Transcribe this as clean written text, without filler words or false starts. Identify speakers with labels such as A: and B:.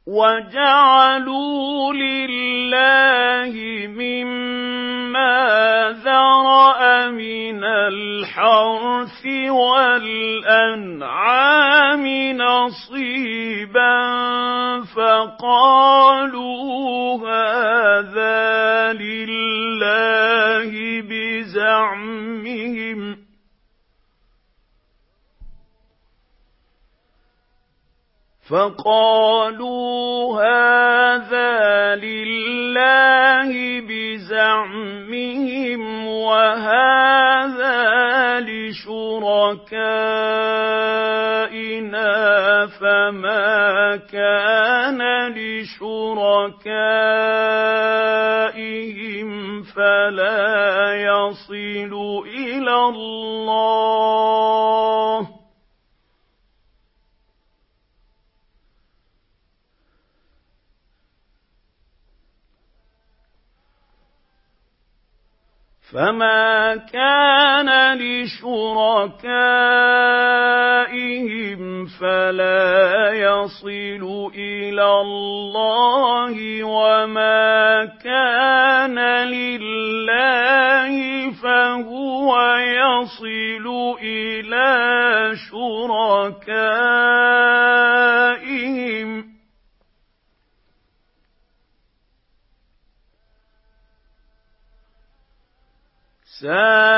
A: وَجَعَلُوا لِلَّهِ مِمَّا ذَرَأَ مِنَ الْحَرْثِ وَالْأَنْعَامِ نَصِيبًا فَقَالُوا هَٰذَا لِلَّهِ بِزَعْمِهِمْ وَهَٰذَا لِشُرَكَائِنَا فَمَا كَانَ لِشُرَكَائِهِمْ فَلَا يَصِلُ إِلَى اللَّهِ فَمَا كَانَ لِشُرَكَائِهِمْ فَلَا يَصِلُ إِلَى اللَّهِ وَمَا كَانَ لِلَّهِ فَهُوَ يَصِلُ إِلَىٰ شُرَكَائِهِمْ ۗ سَاءَ